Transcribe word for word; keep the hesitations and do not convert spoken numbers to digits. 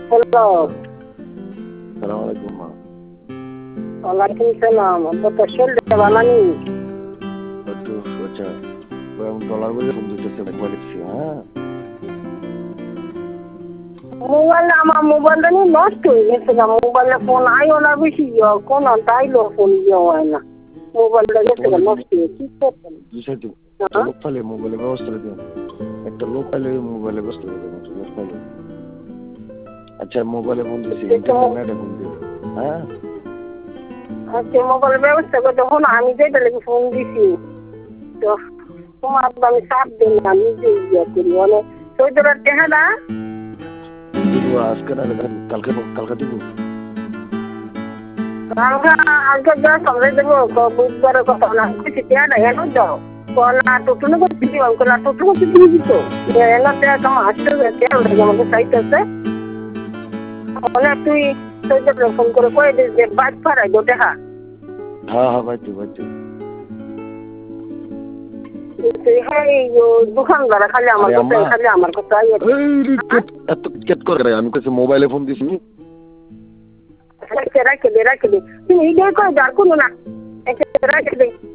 Hello. সালাম আলাইকুম মা। ওয়ালাইকুম সালাম। আপনার তো শরীরটা ভালো নেই। একটু আচ্ছা ডলার বলে ফোন দিতেছে মোবাইল দিচ্ছি হ্যাঁ। মোবাইল আমার মোবাইলটা নিয়ে নষ্ট হয়ে গেছে না, মোবাইলে ফোন আইও না বেশি কোন তাইলেও ফোন ইয়ে হয় না, মোবাইলটা গেছে নষ্ট হয়ে কি করতেন। বিষয়টি একটা লোক পাইলে মোবাইলের ব্যবস্থা করে দিন, একটা লোক পাইলে মোবাইলের ব্যবস্থা করে দিন, একটা লোক পাইলে। আচ্ছা মোবাইলে ফোন দিয়েছি ইন্টারনেটে ফোন দিই হ্যাঁ। আচ্ছা মোবাইলের ব্যবস্থা করতে ফোন আমি যেটা লেগে ফোন দিছি তো তোমার আমি চাপ দিই না, নিজে ইয়ে করি মানে চৈতরার টেহারা দিব আজকে না কালকে কালকে দিব। কালকে আজকে যা সবাই দেবো বুধবারের কথা না কিছু টেহারা এনে দাও না টুটুনো করতে দিও না টুটু করতে দিয়ে দিত এনে টেহা তোমার আসতে টেহা আমাকে চাইতেছে বলে তুই চৈতরে ফোন করে কয়ে দিস যে বাদ পাড়াই দো টেহা। হ্যাঁ হ্যাঁ বাইতে বাইতে দোকানদার খালি আমার কথা খালি আমার কথা এত কেট করে আমি কাছে মোবাইলে ফোন দিছি রাখে দে রাখে দে তুমি এই করে যার কোনো না রাখে দে।